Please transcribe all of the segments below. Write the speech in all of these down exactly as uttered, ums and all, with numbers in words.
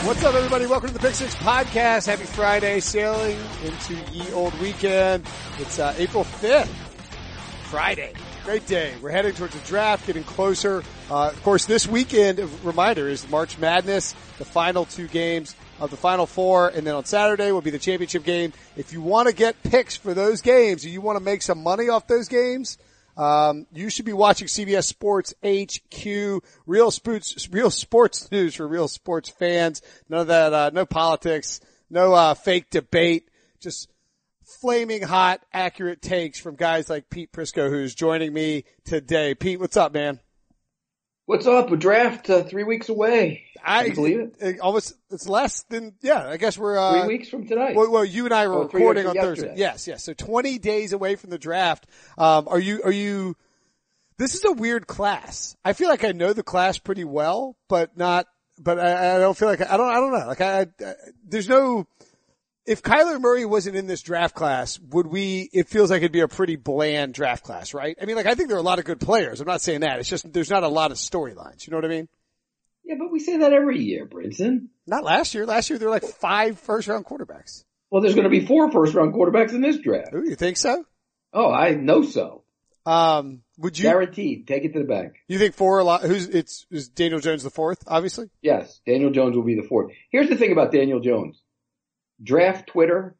What's up, everybody? Welcome to the Pick Six Podcast. Happy Friday, sailing into ye old weekend. It's uh, April fifth, Friday. Great day. We're heading towards the draft, getting closer. Uh, of course, this weekend, a reminder, is March Madness, the final two games of the Final Four, and then on Saturday will be the championship game. If you want to get picks for those games, or you want to make some money off those games, Um, you should be watching C B S Sports H Q, real sports, real sports news for real sports fans. None of that, uh, no politics, no, uh, fake debate, just flaming hot, accurate takes from guys like Pete Prisco, who's joining me today. Pete, what's up, man? What's up? A draft, uh, three weeks away. I Can you believe it? it. Almost, it's less than, yeah, I guess we're, uh, Three weeks from tonight. Well, well you and I were Oh, three recording weeks on from Thursday. yesterday. Yes, yes. So twenty days away from the draft. Um, are you, are you, this is a weird class. I feel like I know the class pretty well, but not, but I, I don't feel like, I don't, I don't know. Like I, I, there's no, if Kyler Murray wasn't in this draft class, would we, it feels like it'd be a pretty bland draft class, right? I mean, like I think there are a lot of good players. I'm not saying that. It's just, there's not a lot of storylines. You know what I mean? Yeah, but we say that every year, Brinson. Not last year. Last year there were like five first round quarterbacks. Well, there's going to be four first round quarterbacks in this draft. Ooh, you think so? Oh, I know so. Um, would you, Guaranteed. Take it to the bank. you think four a lot, who's, it's, is Daniel Jones the fourth, obviously? Yes, Daniel Jones will be the fourth. Here's the thing about Daniel Jones. Draft Twitter,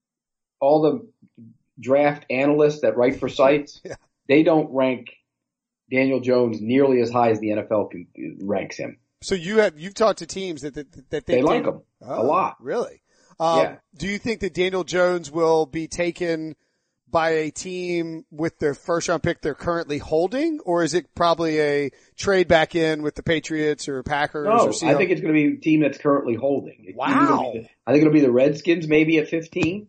all the draft analysts that write for sites, Yeah. they don't rank Daniel Jones nearly as high as the N F L can, ranks him. So you have, you've talked to teams that, that, that They like him oh, a lot. Really? Um, Yeah. Do you think that Daniel Jones will be taken by a team with their first round pick they're currently holding, or is it probably a trade back in with the Patriots or Packers? No, or I Seahawks? think it's going to be a team that's currently holding. It's either Wow. gonna be the- I think it'll be the Redskins maybe at fifteen,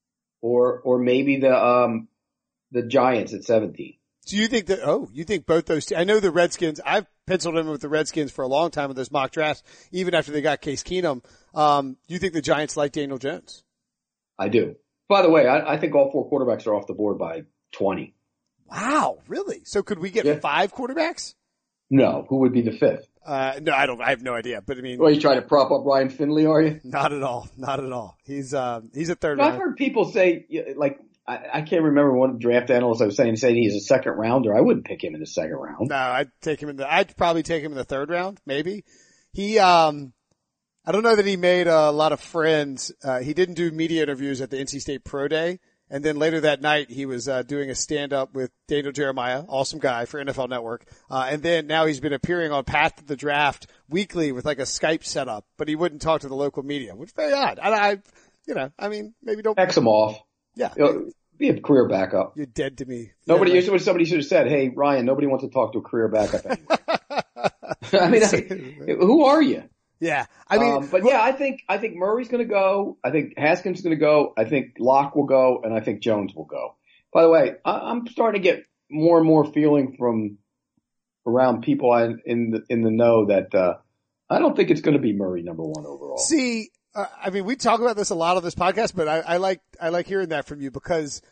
or or maybe the um the Giants at seventeen. Do you think that, oh, you think both those, te- I know the Redskins, I've penciled in with the Redskins for a long time in those mock drafts, even after they got Case Keenum. Um, do you think the Giants like Daniel Jones? I do. By the way, I, I think all four quarterbacks are off the board by twenty. Wow, really? So could we get Yeah. five quarterbacks? No, who would be the fifth? Uh, no, I don't, I have no idea, but I mean, Well, you trying to prop up Ryan Finley, are you? not at all, not at all. He's, um, he's a third No, I've round. heard people say, yeah, like, I, I can't remember one draft analyst I was saying, saying he's a second rounder. I wouldn't pick him in the second round. No, I'd take him in the, I'd probably take him in the third round, maybe. He, um, I don't know that he made a lot of friends. Uh, he didn't do media interviews at the N C State Pro Day. And then later that night, he was, uh, doing a stand up with Daniel Jeremiah, awesome guy for N F L Network. Uh, and then now he's been appearing on Path to the Draft weekly with like a Skype setup, but he wouldn't talk to the local media, which is very odd. I, I you know, I mean, maybe don't, X him off. yeah, You know, be a career backup. you're dead to me. Nobody, Yeah, usually somebody should have said, "Hey, Ryan, nobody wants to talk to a career backup anymore." I mean, I, who are you? yeah. I mean, um, but yeah, I think I think Murray's going to go. I think Haskins is going to go. I think Locke will go, and I think Jones will go. By the way, I, I'm starting to get more and more feeling from around people I, in the in the know that uh, I don't think it's going to be Murray number one overall. see, uh, I mean, we talk about this a lot on this podcast, but I, I like, I like hearing that from you because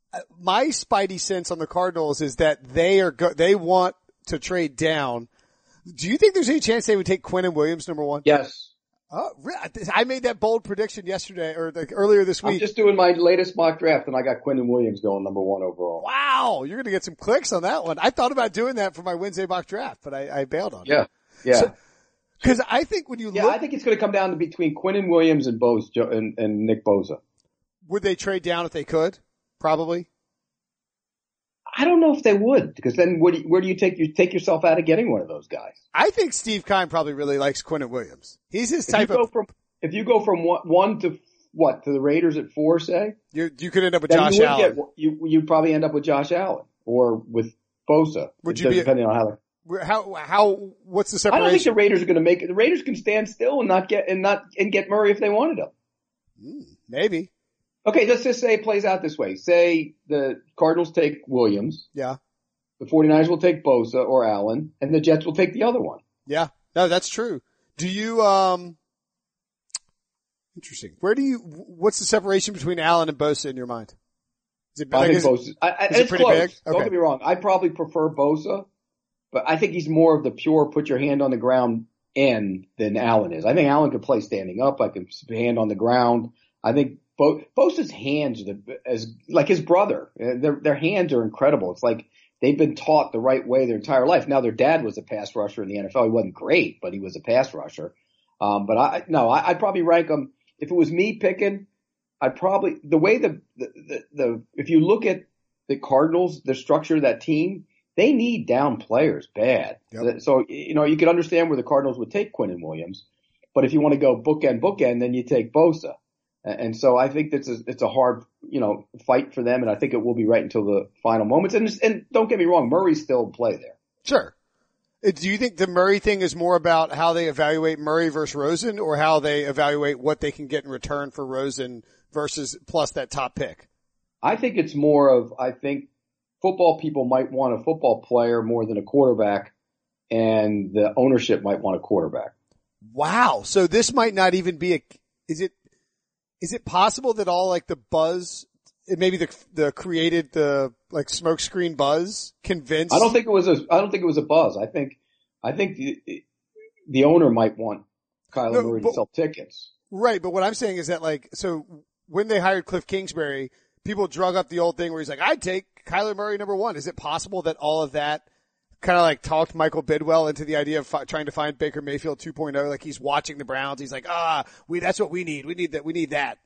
my spidey sense on the Cardinals is that they are go, they want to trade down. Do you think there's any chance they would take Quinnen Williams number one? Yes. Oh, re- I made that bold prediction yesterday or like earlier this I'm week. just doing my latest mock draft, and I got Quinnen Williams going number one overall. Wow, you're going to get some clicks on that one. I thought about doing that for my Wednesday mock draft, but I, I bailed on it. Yeah, yeah. So, Cause I think when you Yeah, look, I think it's going to come down to between Quinnen Williams and Bose and, and Nick Bosa. would they trade down if they could? Probably. I don't know if they would, because then where do you, where do you take you take yourself out of getting one of those guys? I think Steve Keim probably really likes Quinnen Williams. He's his If type you go of, from if you go from one, one to what to the Raiders at four, say, you, you could end up with then Josh you would Allen. get you you'd probably end up with Josh Allen or with Bosa. Would you be- depending on how? they- Where- How, how, what's the I don't think the separation? Raiders are going to make it. The Raiders can stand still and not get and not and get Murray if they wanted him. Hmm, maybe. Okay, let's just say it plays out this way. Say the Cardinals take Williams, Yeah. the 49ers will take Bosa or Allen, and the Jets will take the other one. Yeah. No, that's true. Do you, um, interesting. Where do you, what's the separation between Allen and Bosa in your mind? Is it, I like, think is it- Bosa. I, I, is it it's pretty close. big? Don't Okay. get me wrong. I probably prefer Bosa, but I think he's more of the pure put your hand on the ground end than Allen is. I think Allen could play standing up, like a hand on the ground. I think Bo- Bosa's hands are the, as like his brother. Their their hands are incredible. It's like they've been taught the right way their entire life. Now their dad was a pass rusher in the N F L. He wasn't great, but he was a pass rusher. Um, but I no, I, I'd probably rank them. If it was me picking, I'd probably the way the the, the the if you look at the Cardinals, the structure of that team, they need down players bad. Yep. So, you know, you could understand where the Cardinals would take Quinnen Williams. But if you want to go bookend, bookend, then you take Bosa. And so I think that's a, it's a hard, you know, fight for them. And I think it will be right until the final moments. And, and don't get me wrong, Murray's still in play there. Sure. Do you think the Murray thing is more about how they evaluate Murray versus Rosen, or how they evaluate what they can get in return for Rosen versus plus that top pick? I think it's more of, I think football people might want a football player more than a quarterback, and the ownership might want a quarterback. Wow. So this might not even be a, is it, is it possible that all like the buzz, maybe the, the created the like smokescreen buzz convinced? I don't think it was a, I don't think it was a buzz. I think, I think the, the owner might want Kyler no, Murray but, to sell tickets. Right. But what I'm saying is that like, so when they hired Cliff Kingsbury, people drug up the old thing where he's like, I'd take Kyler Murray number one. Is it possible that all of that kind of like talked Michael Bidwell into the idea of fi- trying to find Baker Mayfield two point oh? Like he's watching the Browns. He's like, ah, we, that's what we need. We need that. We need that.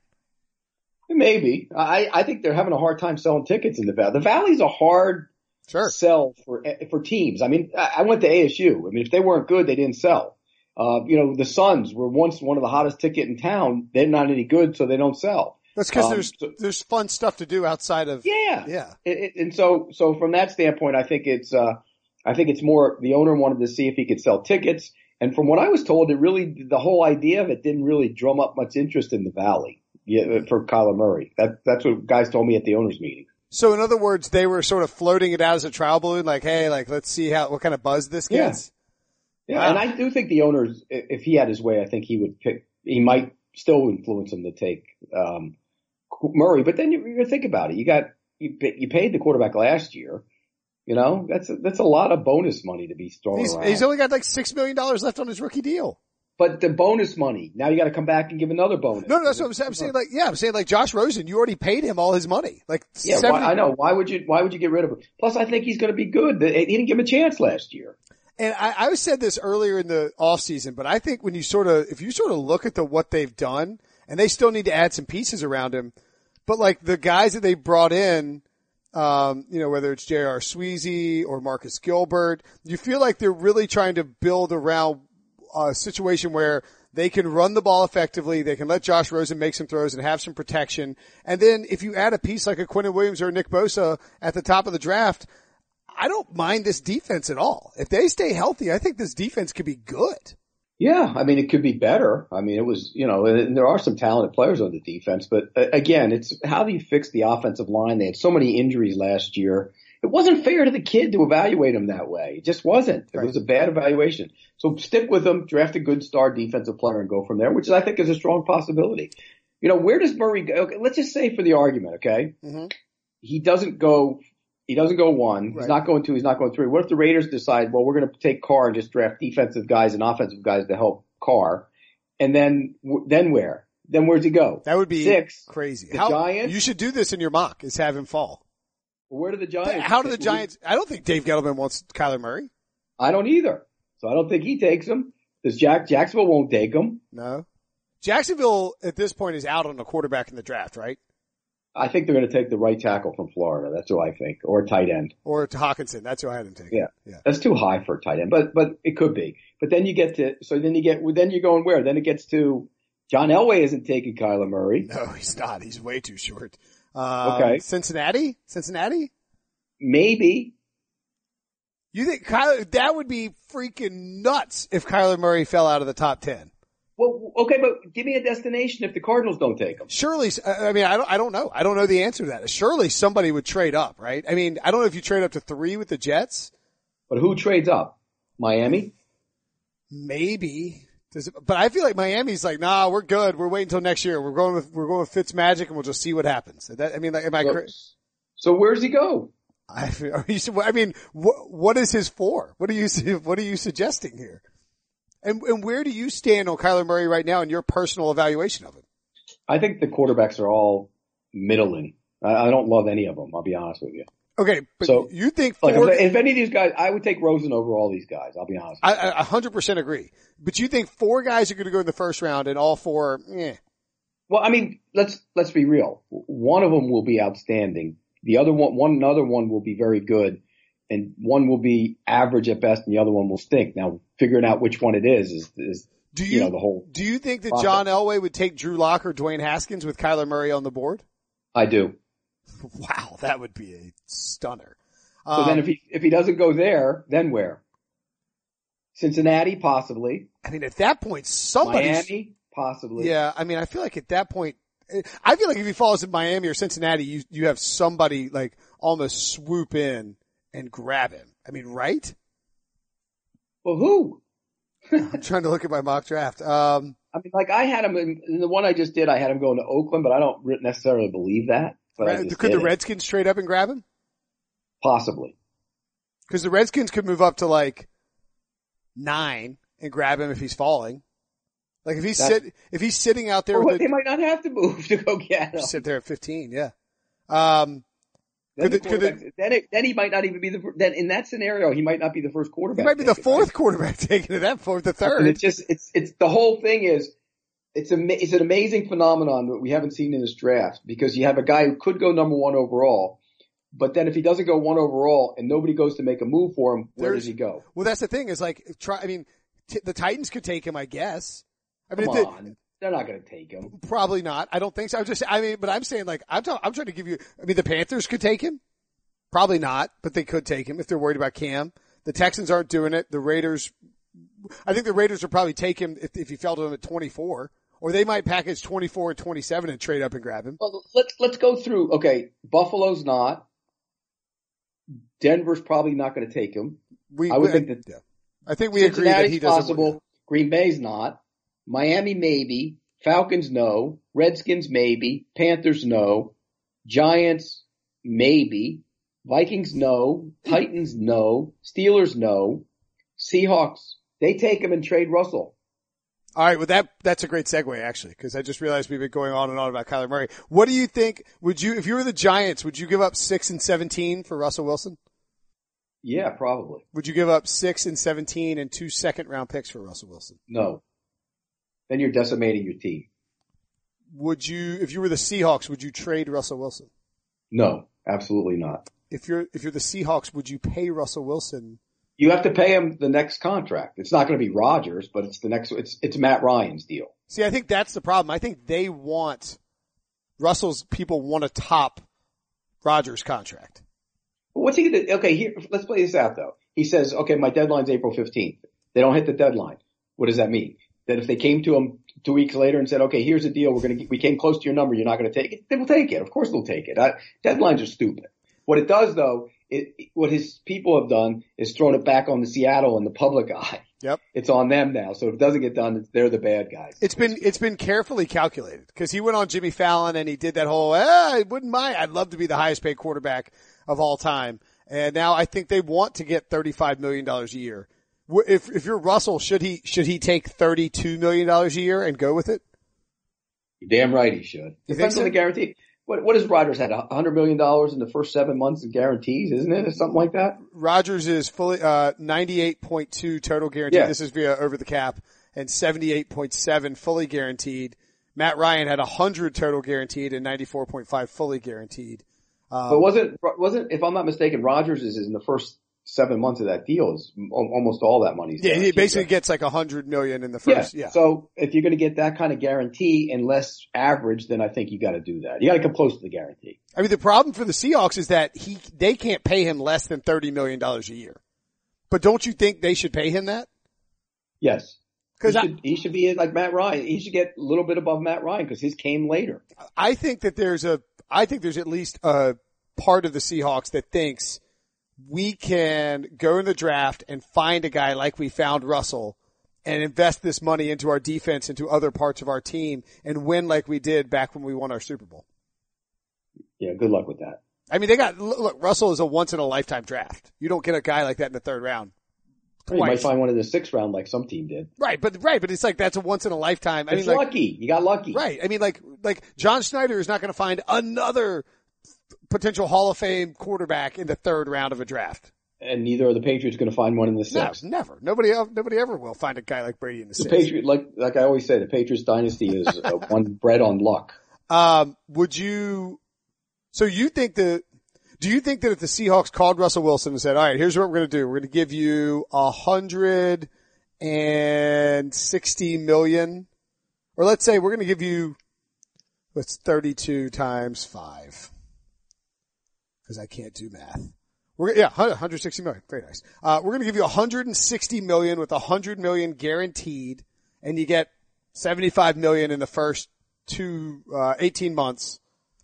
Maybe. I, I think they're having a hard time selling tickets in the Valley. The Valley's a hard sure. sell for, for teams. I mean, I, I went to A S U. I mean, if they weren't good, they didn't sell. Uh, you know, the Suns were once one of the hottest ticket in town. They're not any good, so they don't sell. That's because um, there's so, there's fun stuff to do outside of yeah yeah. It, it, and so so from that standpoint, I think it's uh I think it's more the owner wanted to see if he could sell tickets, and from what I was told, it really the whole idea of it didn't really drum up much interest in the Valley yeah, for Kyler Murray. That that's what guys told me at the owners meeting. So in other words, they were sort of floating it out as a trial balloon, like, hey, like let's see how what kind of buzz this gets. Yeah, yeah wow. And I do think the owners, if he had his way, I think he would pick. He might still influence them to take. um Murray, but then you, you think about it. You got you, you paid the quarterback last year. You know that's a, that's a lot of bonus money to be thrown he's, around. He's only got like six million dollars left on his rookie deal. But the bonus money now you got to come back and give another bonus. No, no, that's what I'm saying. I'm saying like yeah, I'm saying like Josh Rosen. You already paid him all his money. Like yeah, seventy why, I know. Why would you? Why would you get rid of him? Plus, I think he's going to be good. He didn't give him a chance last year. And I, I said this earlier in the off season, but I think when you sort of if you sort of look at the what they've done, and they still need to add some pieces around him. But like the guys that they brought in, um, you know, whether it's J R. Sweezy or Marcus Gilbert, you feel like they're really trying to build around a situation where they can run the ball effectively. They can let Josh Rosen make some throws and have some protection. And then if you add a piece like a Quinnen Williams or a Nick Bosa at the top of the draft, I don't mind this defense at all. If they stay healthy, I think this defense could be good. Yeah, I mean, it could be better. I mean, it was, you know, and there are some talented players on the defense, but uh, again, it's how do you fix the offensive line? They had so many injuries last year. It wasn't fair to the kid to evaluate him that way. It just wasn't. It right. was a bad evaluation. So stick with him, draft a good star defensive player and go from there, which I think is a strong possibility. You know, where does Murray go? Okay, let's just say for the argument, okay? Mm-hmm. He doesn't go He doesn't go one. Right. He's not going two. He's not going three. What if the Raiders decide, well, we're going to take Carr and just draft defensive guys and offensive guys to help Carr? And then, then where? Then where's he go? That would be Six. Crazy. The How, Giants? You should do this in your mock, is have him fall. Well, where do the Giants? How do the Giants? I don't think Dave Gettleman wants Kyler Murray. I don't either. So I don't think he takes him. Does Jack, Jacksonville won't take him. No. Jacksonville at this point is out on a quarterback in the draft, right? I think they're going to take the right tackle from Florida. That's what I think. Or a tight end. Or to Hawkinson. That's who I had him take. Yeah. Yeah. That's too high for a tight end, but, but it could be. But then you get to, so then you get, then you're going where? Then it gets to, John Elway isn't taking Kyler Murray. No, he's not. He's way too short. Um, okay. Cincinnati? Cincinnati? Maybe. You think Kyler, that would be freaking nuts if Kyler Murray fell out of the top ten. Well, okay, but give me a destination if the Cardinals don't take him. Surely, I mean, I don't, I don't know. I don't know the answer to that. Surely somebody would trade up, right? I mean, I don't know if you trade up to three with the Jets. But who trades up? Miami? Maybe. Does it, but I feel like Miami's like, nah, we're good. We're waiting until next year. We're going with, we're going with Fitzmagic and we'll just see what happens. That, I mean, like, am I so, crazy? So where's he go? I, are you, I mean, what, what is his for? What are you, what are you suggesting here? And, and where do you stand on Kyler Murray right now in your personal evaluation of him? I think the quarterbacks are all middling. I, I don't love any of them. I'll be honest with you. Okay, but so, you think four, like, if, if any of these guys, I would take Rosen over all these guys. I'll be honest. I, I one hundred percent agree. But you think four guys are going to go in the first round and all four, eh. Well, I mean, let's, let's be real. One of them will be outstanding. The other one, one, another one will be very good. And one will be average at best and the other one will stink. Now, figuring out which one it is is, is do you, you know, the whole. Do you think that process. John Elway would take Drew Lock or Dwayne Haskins with Kyler Murray on the board? I do. Wow, that would be a stunner. So um, then if he, if he doesn't go there, then where? Cincinnati, possibly. I mean, at that point, somebody. Miami, possibly. Yeah, I mean, I feel like at that point, I feel like if he falls in Miami or Cincinnati, you, you have somebody like almost swoop in and grab him. I mean, right? Well, who? I'm trying to look at my mock draft. Um, I mean, like I had him in, in the one I just did, I had him going to Oakland, but I don't necessarily believe that. But I just could did the it. Redskins trade up and grab him? Possibly. Because the Redskins could move up to like nine and grab him if he's falling. Like if he's That's, sit, if he's sitting out there, or with what, the, they might not have to move to go get him. Sit there at fifteen, yeah. Um, then, could the the, could the, then, it, then he might not even be the. Then in that scenario, he might not be the first quarterback. He might be the taken, fourth right? quarterback taken at that point, the third. And it's just it's it's the whole thing is. It's a, it's an amazing phenomenon that we haven't seen in this draft because you have a guy who could go number one overall, but then if he doesn't go one overall and nobody goes to make a move for him, where There's, does he go? Well, that's the thing is like, try, I mean, t- the Titans could take him, I guess. I mean, Come if on. They're not going to take him. Probably not. I don't think so. I'm just, I mean, but I'm saying like, I'm, t- I'm trying to give you, I mean, the Panthers could take him. Probably not, but they could take him if they're worried about Cam. The Texans aren't doing it. The Raiders, I think the Raiders would probably take him if, if he fell to him at twenty-four. Or they might package twenty-four and twenty-seven and trade up and grab him. Well, let's, let's go through. Okay. Buffalo's not. Denver's probably not going to take him. We, I would we, think that. Yeah. I think we agree that he doesn't. Possible. Green Bay's not. Miami maybe. Falcons no. Redskins maybe. Panthers no. Giants maybe. Vikings no. Titans no. Steelers no. Seahawks, they take him and trade Russell. All right, well that that's a great segue actually, because I just realized we've been going on and on about Kyler Murray. What do you think? Would you, if you were the Giants, would you give up six and seventeen for Russell Wilson? Yeah, probably. Would you give up six and seventeen and two second round picks for Russell Wilson? No. Then you're decimating your team. Would you, if you were the Seahawks, would you trade Russell Wilson? No, absolutely not. If you're if you're the Seahawks, would you pay Russell Wilson? You have to pay him the next contract. It's not going to be Rodgers, but it's the next. It's it's Matt Ryan's deal. See, I think that's the problem. I think they want Russell's people want to top Rodgers' contract. But what's he going to? Okay, here let's play this out though. He says, "Okay, my deadline's April fifteenth." They don't hit the deadline. What does that mean? That if they came to him two weeks later and said, "Okay, here's the deal. We're going to we came close to your number. You're not going to take it." They will take it. Of course, they'll take it. I, deadlines are stupid. What it does though. It, what his people have done is thrown it back on the Seattle and the public eye. Yep. It's on them now. So if it doesn't get done, they're the bad guys. It's been, it's been carefully calculated because he went on Jimmy Fallon and he did that whole, eh, I wouldn't mind. I'd love to be the highest paid quarterback of all time. And now I think they want to get thirty-five million dollars a year. If, if you're Russell, should he, should he take thirty-two million dollars a year and go with it? You're damn right he should. You Depends so? on the guarantee. What, what has Rodgers had? A hundred million dollars in the first seven months of guarantees, isn't it? Or something like that? Rodgers is fully, uh, ninety-eight point two total guaranteed. Yeah. This is via over the cap and seventy-eight point seven fully guaranteed. Matt Ryan had a hundred total guaranteed and ninety-four point five fully guaranteed. Um, but wasn't, wasn't, if I'm not mistaken, Rodgers is in the first seven months of that deal is almost all that money. Yeah, he basically gets like a hundred million in the first. Yeah. yeah. So if you're going to get that kind of guarantee and less average, then I think you got to do that. You got to come close to the guarantee. I mean, the problem for the Seahawks is that he, they can't pay him less than thirty million dollars a year. But don't you think they should pay him that? Yes. Cause he, I, should, he should be like Matt Ryan. He should get a little bit above Matt Ryan because his came later. I think that there's a, I think there's at least a part of the Seahawks that thinks we can go in the draft and find a guy like we found Russell and invest this money into our defense, into other parts of our team and win like we did back when we won our Super Bowl. Yeah, good luck with that. I mean, they got, look, Russell is a once in a lifetime draft. You don't get a guy like that in the third round You might find one in the sixth round like some team did. Right, but right, but it's like that's a once in a lifetime. I it's mean, like, lucky. You got lucky. Right. I mean, like like John Schneider is not going to find another potential Hall of Fame quarterback in the third round of a draft. And neither are the Patriots going to find one in the sixth. No, never. Nobody else, nobody ever will find a guy like Brady in the, the sixth. Patriot, like like I always say, the Patriots dynasty is uh, one bred on luck. Um, would you? So you think that? Do you think that if the Seahawks called Russell Wilson and said, all right, here's what we're going to do. We're going to give you a hundred and sixty million, or let's say we're going to give you, what's thirty-two times five? Cause I can't do math. We're, yeah, one hundred sixty million. Very nice. Uh, we're going to give you one hundred sixty million with one hundred million guaranteed, and you get seventy-five million in the first two, uh, eighteen months.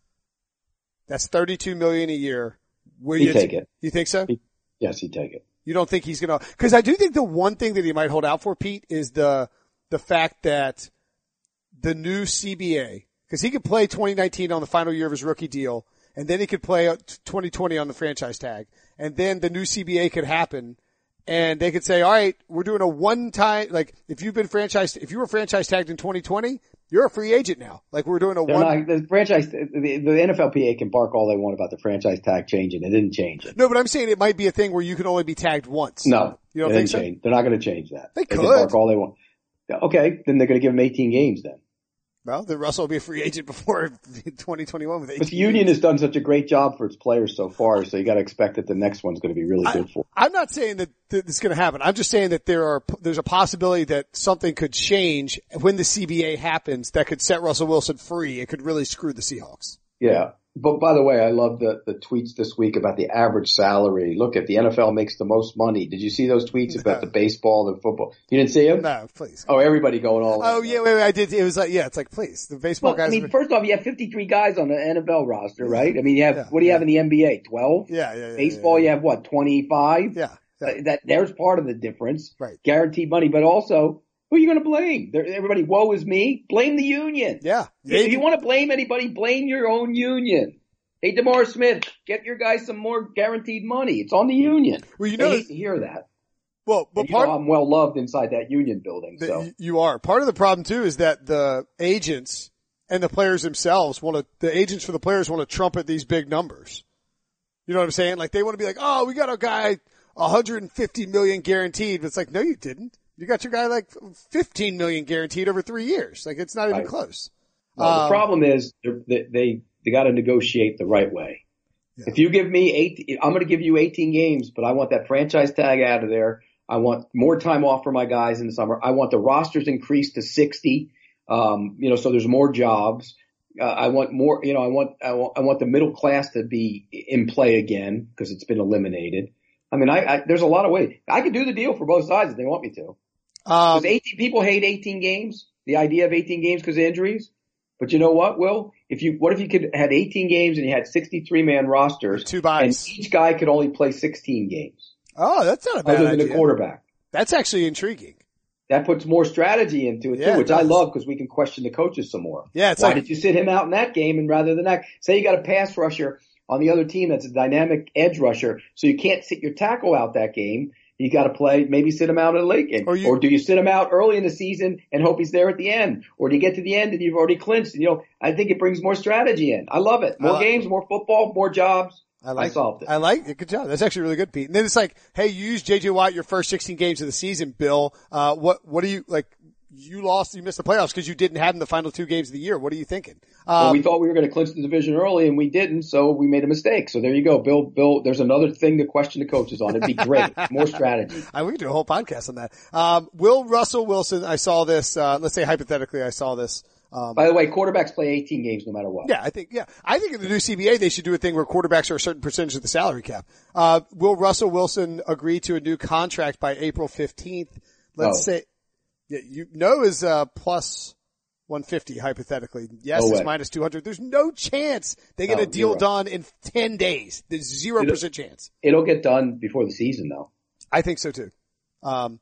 That's thirty-two million a year. Will he'd you take it. You think so? He, yes, he'd take it. You don't think he's going to, cause I do think the one thing that he might hold out for, Pete, is the, the fact that the new C B A, cause he could play twenty nineteen on the final year of his rookie deal, and then he could play twenty twenty on the franchise tag, and then the new C B A could happen, and they could say, all right, we're doing a one time, like, if you've been franchised, if you were franchise tagged in twenty twenty, you're a free agent now. Like, we're doing a They're one. Not, the franchise, the, the N F L P A can bark all they want about the franchise tag changing. It didn't change it. No, but I'm saying it might be a thing where you can only be tagged once. No. You don't it think didn't so? change. They're not going to change that. They, they could. can bark all they want. Okay, then they're going to give him eighteen games then. Well, then Russell will be a free agent before twenty twenty-one with eighteen. But the union has done such a great job for its players so far, so you got to expect that the next one's going to be really I, good for them. I'm not saying that this is going to happen. I'm just saying that there are, there's a possibility that something could change when the C B A happens that could set Russell Wilson free. It could really screw the Seahawks. Yeah. But by the way, I love the, the tweets this week about the average salary. Look, if the N F L makes the most money, did you see those tweets No. about the baseball, the football? You didn't see them? No, please. Oh, everybody going all Oh, in. yeah, wait, wait, I did. It was like, yeah, it's like, please, the baseball Well, guys. I mean, have- first off, you have fifty-three guys on the N F L roster, right? I mean, you have, Yeah, what do you yeah. have in the N B A? twelve? yeah, yeah, yeah. Baseball, yeah, you have what, twenty-five? yeah. yeah. Uh, that, there's part of the difference. Right. Guaranteed money, but also, who are you going to blame? There, everybody, woe is me. Blame the union. Yeah. If you want to blame anybody, blame your own union. Hey, DeMar Smith, get your guys some more guaranteed money. It's on the union. Well, you They know, hate to hear that. well, but And you part, know I'm well loved inside that union building. that So y- you are. Part of the problem too is that the agents and the players themselves want to, the agents for the players want to trumpet these big numbers. You know what I'm saying? Like they want to be like, oh, we got a guy one hundred fifty million guaranteed. But it's like, no, you didn't. You got your guy like fifteen million guaranteed over three years. Like it's not even Right. close. no, Um, the problem is they they, they got to negotiate the right way. Yeah. If you give me eight, I'm going to give you eighteen games, but I want that franchise tag out of there. I want more time off for my guys in the summer. I want the rosters increased to sixty. Um, you know, so there's more jobs. Uh, I want more, you know, I want, I want, I want the middle class to be in play again because it's been eliminated. I mean, I, I, there's a lot of ways. I could do the deal for both sides if they want me to. Um, Because eighteen people hate eighteen games, the idea of eighteen games because of injuries. But you know what, Will? If you, what if you could had eighteen games and you had sixty-three man rosters two and buys. each guy could only play sixteen games Oh, that's not a bad other than idea. the quarterback? That's actually intriguing. That puts more strategy into it Yeah, too, which it I does. love because we can question the coaches some more. Yeah, it's Why like, did you sit him out in that game and rather than that? Say you got a pass rusher on the other team that's a dynamic edge rusher, so you can't sit your tackle out that game. You got to play, maybe sit him out in a late game. Or Or, you- do you sit him out early in the season and hope he's there at the end? Or do you get to the end and you've already clinched? You know, I think it brings more strategy in. I love it. More I like- games, more football, more jobs. I like I solved it. I like it. Good job. That's actually really good, Pete. And then it's like, hey, you used J J Watt your first sixteen games of the season, Bill. Uh, what, what do you, like, you lost, you missed the playoffs because you didn't have him the final two games of the year. What are you thinking? Um, Well, we thought we were going to clinch the division early and we didn't, so we made a mistake. So there you go. Bill, Bill, there's another thing to question the coaches on. It'd be great. More strategy. I, we could do a whole podcast on that. Um, Will Russell Wilson, I saw this, uh, let's say hypothetically I saw this. Um, By the way, quarterbacks play eighteen games no matter what. yeah, I think, yeah. I think in the new C B A they should do a thing where quarterbacks are a certain percentage of the salary cap. Uh, will Russell Wilson agree to a new contract by April fifteenth? Let's No. say, yeah, you know is, uh, plus one fifty hypothetically. Yes, No it's way. minus two hundred. There's no chance they get No, a deal zero. done in ten days. There's zero percent chance. It'll get done before the season though. I think so too. Um,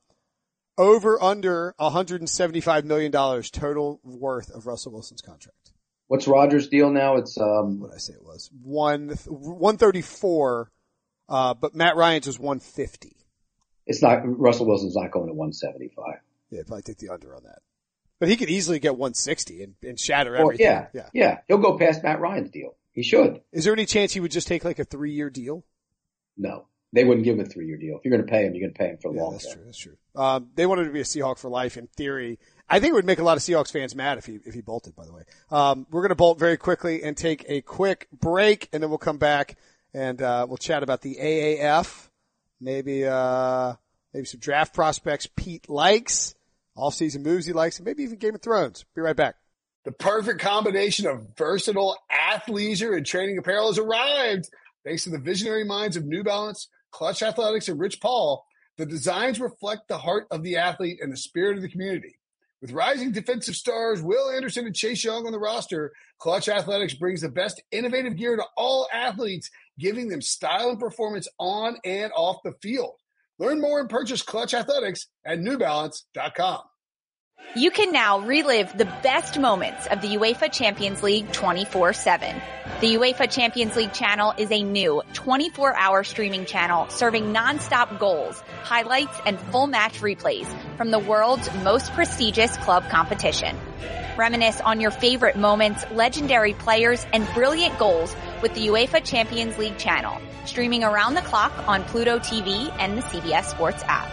over under one hundred seventy-five million dollars total worth of Russell Wilson's contract. What's Rogers' deal now? It's, um, What did I say it was? One, one thirty-four, uh, but Matt Ryan's was one fifty. it's not, Russell Wilson's not going to one seventy-five. Yeah, probably take the under on that. But he could easily get one sixty and, and shatter Or, everything. yeah, yeah, yeah. He'll go past Matt Ryan's deal. He should. Is there any chance he would just take like a three-year deal? No. They wouldn't give him a three-year deal. If you're going to pay him, you're going to pay him for a yeah, long that's term. true. That's true. Um, they wanted to be a Seahawk for life in theory. I think it would make a lot of Seahawks fans mad if he, if he bolted, by the way. Um, we're going to bolt very quickly and take a quick break, and then we'll come back and, uh, we'll chat about the A A F. Maybe, uh, maybe some draft prospects Pete likes, off-season moves he likes, and maybe even Game of Thrones. Be right back. The perfect combination of versatile athleisure and training apparel has arrived. Thanks to the visionary minds of New Balance, Clutch Athletics, and Rich Paul, the designs reflect the heart of the athlete and the spirit of the community. With rising defensive stars Will Anderson and Chase Young on the roster, Clutch Athletics brings the best innovative gear to all athletes, giving them style and performance on and off the field. Learn more and purchase Clutch Athletics at new balance dot com. You can now relive the best moments of the UEFA Champions League twenty-four seven. The UEFA Champions League channel is a new twenty-four hour streaming channel serving nonstop goals, highlights, and full match replays from the world's most prestigious club competition. Reminisce on your favorite moments, legendary players, and brilliant goals with the UEFA Champions League channel, streaming around the clock on Pluto T V and the C B S Sports app.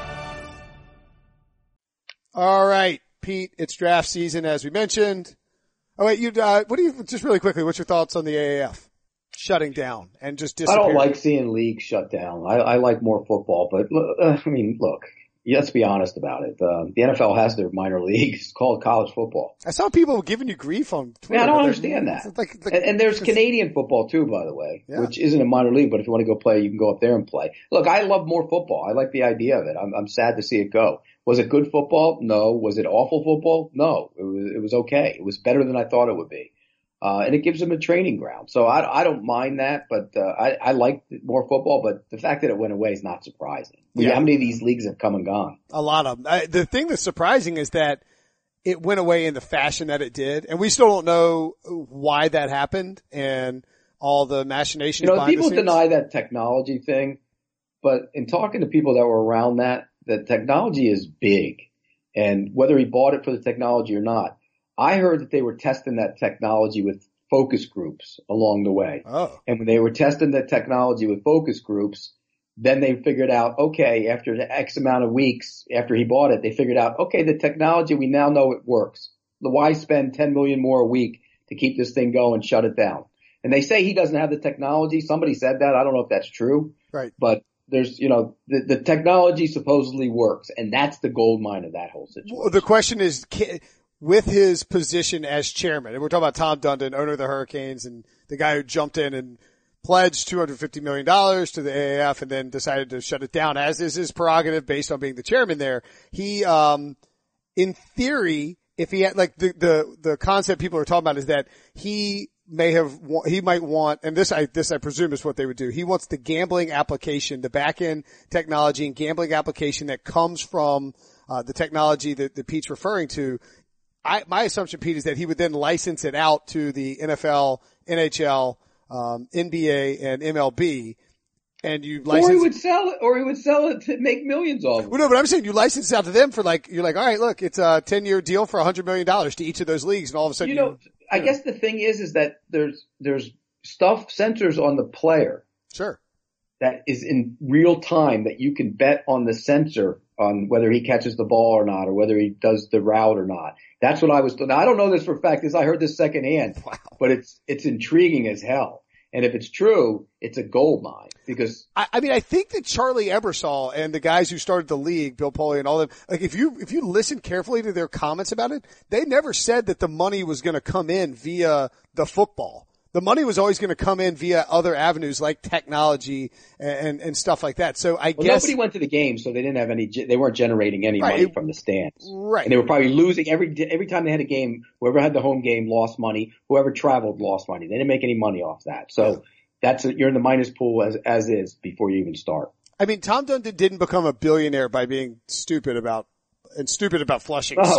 All right, Pete, it's draft season, as we mentioned. Oh, wait, you, uh, what do you, just really quickly, what's your thoughts on the A A F shutting down and just I disappearing? don't like seeing leagues shut down. I, I like more football, but uh, I mean, look, let's be honest about it. Uh, the N F L has their minor leagues. It's called college football. I saw people giving you grief on Twitter. Yeah, I don't understand that. Like, like, and, and there's Canadian football too, by the way, yeah. which isn't a minor league, but if you want to go play, you can go up there and play. Look, I love more football. I like the idea of it. I'm, I'm sad to see it go. Was it good football? No. Was it awful football? No. It was, it was okay. It was better than I thought it would be. Uh, and it gives them a training ground. So I, I don't mind that, but, uh, I, I like more football, but the fact that it went away is not surprising. Yeah. How many of these leagues have come and gone? A lot of them. I, the thing that's surprising is that it went away in the fashion that it did. And we still don't know why that happened and all the machinations. You know, people deny that technology thing, but in talking to people that were around that, the technology is big, and whether he bought it for the technology or not, I heard that they were testing that technology with focus groups along the way. Oh. And when they were testing the technology with focus groups, then they figured out, okay, after the X amount of weeks after he bought it, they figured out, okay, the technology, we now know it works. Why spend ten million more a week to keep this thing going, shut it down? And they say he doesn't have the technology. Somebody said that. I don't know if that's true. Right. But there's, you know, the, the technology supposedly works, and that's the gold mine of that whole situation. Well, the question is, with his position as chairman, and we're talking about Tom Dundon, owner of the Hurricanes, and the guy who jumped in and pledged two hundred fifty million dollars to the A A F and then decided to shut it down, as is his prerogative based on being the chairman there. He, um, in theory, if he had, like, the, the, the concept people are talking about is that he may have, he might want, and this I, this I presume is what they would do. He wants the gambling application, the back end technology and gambling application that comes from, uh, the technology that, that Pete's referring to. I, my assumption, Pete, is that he would then license it out to the N F L, N H L, um, N B A and M L B. And you license, or he would sell it, or he would sell it to make millions off it. Well, no, but I'm saying you license it out to them for like, you're like, all right, look, it's a ten year deal for a hundred million dollars to each of those leagues. And all of a sudden, you know, you, I yeah. guess the thing is, is that there's, there's stuff, sensors on the player. Sure. That is in real time that you can bet on the sensor on whether he catches the ball or not, or whether he does the route or not. That's what I was, now I don't know this for a fact because I heard this secondhand, wow. but it's, it's intriguing as hell. And if it's true, it's a gold mine because I, I mean, I think that Charlie Ebersol and the guys who started the league, Bill Polian and all them, like if you, if you listen carefully to their comments about it, they never said that the money was going to come in via the football. The money was always going to come in via other avenues like technology and, and, and stuff like that. So I well, guess nobody went to the game, so they didn't have any, they weren't generating any right, money it, from the stands. Right. And they were probably losing every, every time they had a game, whoever had the home game lost money, whoever traveled lost money. They didn't make any money off that. So yeah. That's a, you're in the minus pool as, as is before you even start. I mean, Tom Dundon didn't become a billionaire by being stupid about, and stupid about Flushing. Oh, So.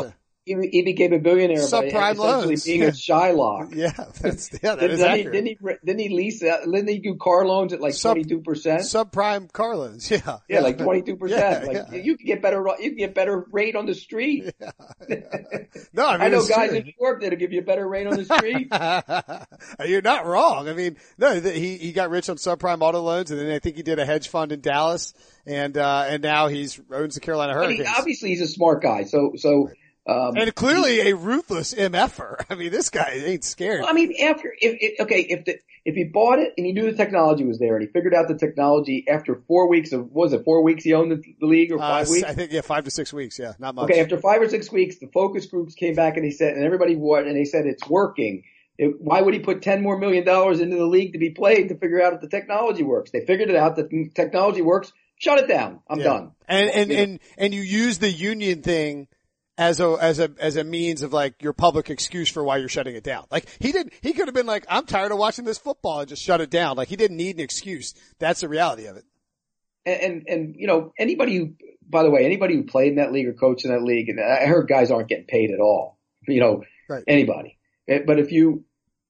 he, he became a billionaire Subprime by essentially loans. being Yeah. a Shylock. Yeah, that's yeah, that Didn't, is didn't, he, accurate. didn't, he, didn't he lease? Uh, didn't he do car loans at like Sub- twenty-two percent? Subprime car loans. Yeah, Yeah, yeah. like twenty-two percent. Yeah, Like yeah. you can get better. You can get better rate on the street. Yeah, yeah. No, I mean I know it's guys true. in New York that'll give you a better rate on the street. You're not wrong. I mean, no, th- he he got rich on subprime auto loans, and then I think he did a hedge fund in Dallas, and uh and now he's owns the Carolina But he, Hurricanes. obviously, he's a smart guy. So, so. Um, And clearly a ruthless M F-er. I mean, this guy ain't scared. Well, I mean, after if, if okay, if the if he bought it and he knew the technology was there and he figured out the technology after four weeks of what was it four weeks he owned the, the league or five uh, weeks? I think yeah, five to six weeks. Yeah, not much. Okay, after five or six weeks, the focus groups came back and they said, and everybody what, and they said it's working. It, why would he put ten more million dollars into the league to be played to figure out if the technology works? They figured it out that the technology works. Shut it down. I'm Yeah. done. And and You know? and and you use the union thing as a as a as a means of like your public excuse for why you're shutting it down. Like he did, he could have been like, I'm tired of watching this football and just shut it down. Like he didn't need an excuse. That's the reality of it. And, and, and, you know, anybody who, by the way, anybody who played in that league or coached in that league, and I heard guys aren't getting paid at all, you know, Right. anybody. But if you,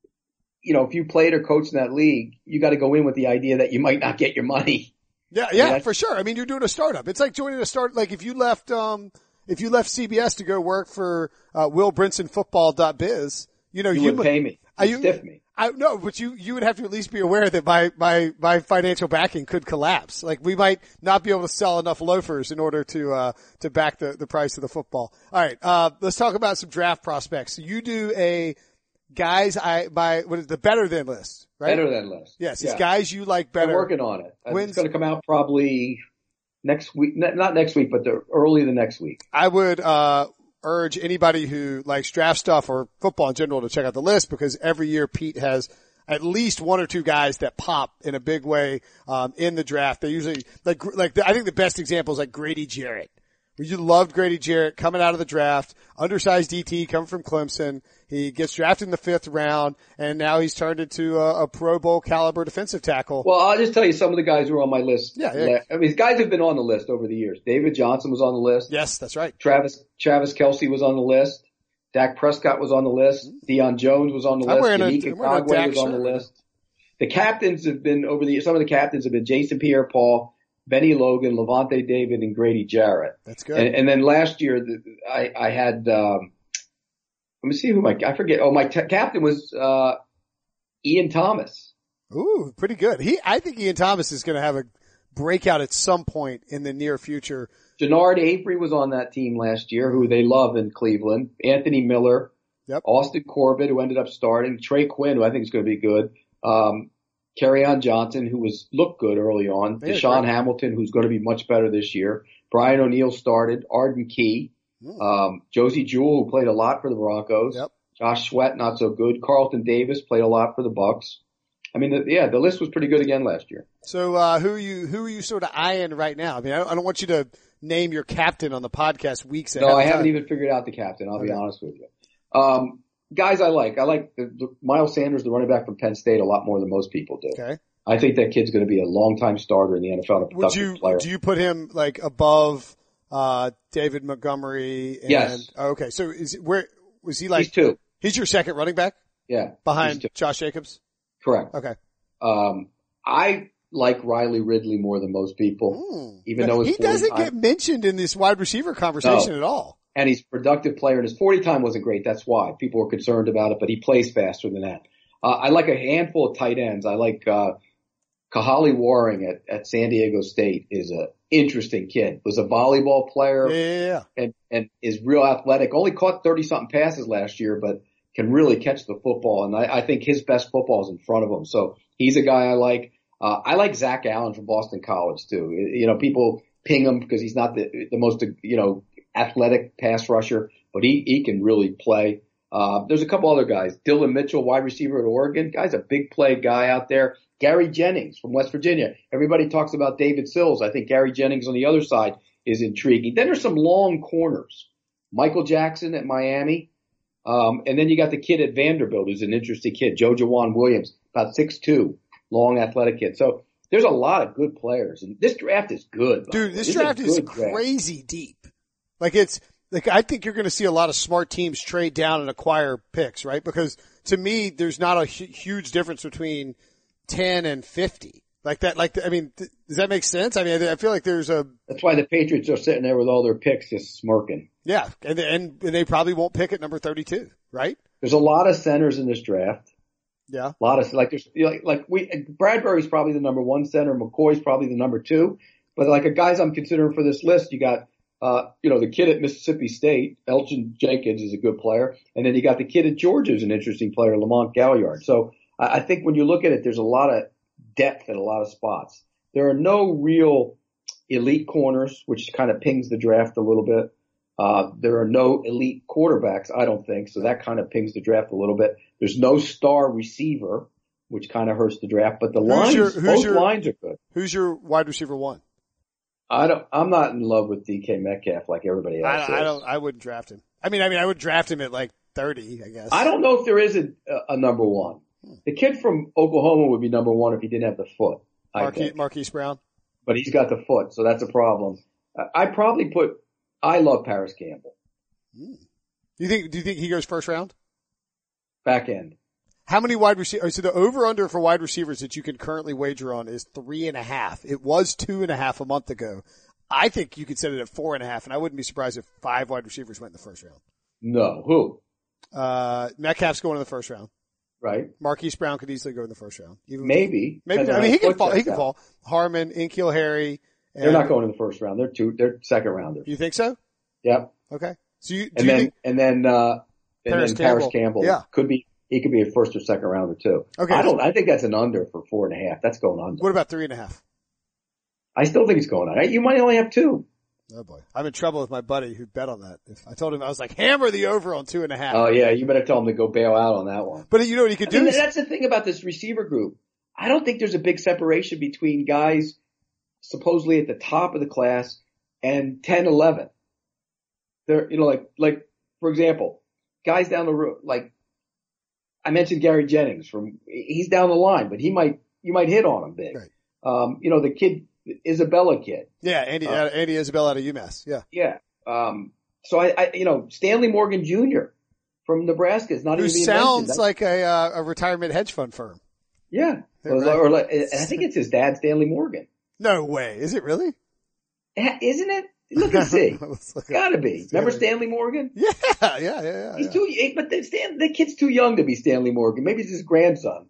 you know, if you played or coached in that league, you got to go in with the idea that you might not get your money. Yeah, yeah, Yeah. for sure. I mean, you're doing a startup. It's like joining a start. Like if you left, um, if you left C B S to go work for uh, Will Brinson Football dot biz, you know, You, you would pay me. Are You'd you stiff me. I no, but you you would have to at least be aware that my my my financial backing could collapse. Like we might not be able to sell enough loafers in order to uh to back the the price of the football. All right, uh let's talk about some draft prospects. You do a guys I by what is the better than list, right? Better than list. Yes, Yeah. it's guys you like I'm better. working on it. When's- It's going to come out probably next week. n- Not next week, but the early the next week. I would uh urge anybody who likes draft stuff or football in general to check out the list because every year Pete has at least one or two guys that pop in a big way um in the draft. They usually like like I think the best example is like Grady Jarrett. You loved Grady Jarrett coming out of the draft, undersized D T coming from Clemson. He gets drafted in the fifth round, and now he's turned into a, a Pro Bowl caliber defensive tackle. Well, I'll just tell you some of the guys who are on my list. Yeah, yeah. I mean, guys have been on the list over the years. David Johnson was on the list. Yes, that's right. Travis Travis Kelce was on the list. Dak Prescott was on the list. Deion Jones was on the I'm list. wearing a- Yannick I'm wearing a Ngakoue Dak was on the shirt. list. The captains have been over the some of the captains have been Jason Pierre-Paul, Benny Logan, Levante David, and Grady Jarrett. That's good. And, and then last year, the, I, I had, um, let me see who my, I forget. Oh, my t- captain was, uh, Ian Thomas. Ooh, pretty good. He, I think Ian Thomas is going to have a breakout at some point in the near future. Jannard Avery was on that team last year, who they love in Cleveland. Anthony Miller. Yep. Austin Corbett, who ended up starting. Trey Quinn, who I think is going to be good. Um, Kerryon Johnson, who was looked good early on. Yeah, Deshaun great. Hamilton, who's going to be much better this year. Brian O'Neill started. Arden Key. Um, Josie Jewell, who played a lot for the Broncos. Yep. Josh Sweat, not so good. Carlton Davis played a lot for the Bucks. I mean, the, yeah, the list was pretty good again last year. So, uh, who are you, who are you sort of eyeing right now? I mean, I don't, I don't want you to name your captain on the podcast weeks ahead No, of I haven't time. even figured out the captain. I'll be Okay. honest with you. Um, guys I like. I like the, the Miles Sanders, the running back from Penn State, a lot more than most people do. Okay. I think that kid's going to be a long-time starter in the N F L, a Would productive you, player. do you put him like above, uh, David Montgomery? And, Yes. oh, okay. So is it, where, was he like, He's two. he's your second running back Yeah. he's behind two. Josh Jacobs? Correct. Okay. Um, I like Riley Ridley more than most people, Hmm. even though he his doesn't forty get time, mentioned in this wide receiver conversation No. at all. and he's a productive player, and his forty time wasn't great. That's why people were concerned about it, but he plays faster than that. Uh, I like a handful of tight ends. I like, uh, Kahali Waring at, at San Diego State is a interesting kid. Was a volleyball player. Yeah, yeah, yeah. and, and is real athletic. Only caught thirty something passes last year, but can really catch the football. And I, I think his best football is in front of him. So he's a guy I like. Uh, I like Zach Allen from Boston College too. You know, people ping him because he's not the, the most, you know, athletic pass rusher, but he, he can really play. Uh, there's a couple other guys. Dylan Mitchell, wide receiver at Oregon. Guy's a big play guy out there. Gary Jennings from West Virginia. Everybody talks about David Sills. I think Gary Jennings on the other side is intriguing. Then there's some long corners. Michael Jackson at Miami. Um, and then you got the kid at Vanderbilt who's an interesting kid, Joe Jawan Williams, about six two, long athletic kid. So there's a lot of good players. And this draft is good. by the Dude, way. this is a draft is good draft. crazy deep. Like it's, Like, I think you're going to see a lot of smart teams trade down and acquire picks, right? Because to me, there's not a hu- huge difference between ten and fifty. Like that, like, I mean, th- does that make sense? I mean, I feel like there's a. That's why the Patriots are sitting there with all their picks just smirking. Yeah. And, and, and they probably won't pick at number thirty-two, right? There's a lot of centers in this draft. Yeah. A lot of, like, there's, you know, like, like we, Bradbury's probably the number one center. McCoy's probably the number two. But like, the guys I'm considering for this list, you got, uh, you know, the kid at Mississippi State, Elgin Jenkins is a good player. And then you got the kid at Georgia who's an interesting player, Lamont Galliard. So I, I think when you look at it, there's a lot of depth at a lot of spots. There are no real elite corners, which kind of pings the draft a little bit. Uh, there are no elite quarterbacks, I don't think, so that kind of pings the draft a little bit. There's no star receiver, which kind of hurts the draft, but the Who's lines, your- who's both your- lines are good. Who's your wide receiver one? I don't, I'm not in love with D K Metcalf like everybody else I, is. I don't, I wouldn't draft him. I mean, I mean, I would draft him at like thirty, I guess. I don't know if there is a, a number one. The kid from Oklahoma would be number one if he didn't have the foot, I Marquise, think. Marquise Brown. But he's got the foot, so that's a problem. Uh, I probably put, I love Paris Campbell. Do you think, do you think he goes first round? Back end. How many wide receivers? So the over under for wide receivers that you can currently wager on is three and a half. It was two and a half a month ago. I think you could set it at four and a half, and I wouldn't be surprised if five wide receivers went in the first round. No. Who? Uh, Metcalf's going in the first round. Right? Marquise Brown could easily go in the first round. Even Maybe. Maybe. Depends I on mean, how he can foot fall. He checks can out. fall. Harmon, Inkiel Harry. And, They're not going in the first round. They're two, they're second rounders. You think so? Yep. Okay. So you, do And you then, think, and then, uh, and Paris then Paris Campbell. Campbell. Yeah. Could be, he could be a first or second rounder too. Okay. I don't, I think that's an under for four and a half. That's going under. what about three and a half? I still think it's going under. You might only have two. Oh boy. I'm in trouble with my buddy who bet on that. If I told him, I was like, hammer the over on two and a half. Oh yeah, you better tell him to go bail out on that one. But you know what he could I do? mean, is- that's the thing about this receiver group. I don't think there's a big separation between guys supposedly at the top of the class and ten, eleven. They're, you know, like, like, for example, guys down the road, like, I mentioned Gary Jennings from, he's down the line, but he might, you might hit on him big. Right. Um, you know, the kid, Isabella kid. yeah, Andy, Uh, Andy Isabel out of UMass. Yeah. Yeah. Um, so I, I, you know, Stanley Morgan Junior from Nebraska is not Who even being sounds mentioned. like a, uh, a retirement hedge fund firm. Yeah. Yeah, Or, right. or like, and I think it's his dad, Stanley Morgan. No way. Is it really? Eh, Isn't it? Look and see. Let's look up. Gotta be. Remember Stanley Morgan? Yeah, yeah, yeah, yeah. He's yeah. too, eh, but the, Stan, the kid's too young to be Stanley Morgan. Maybe it's his grandson.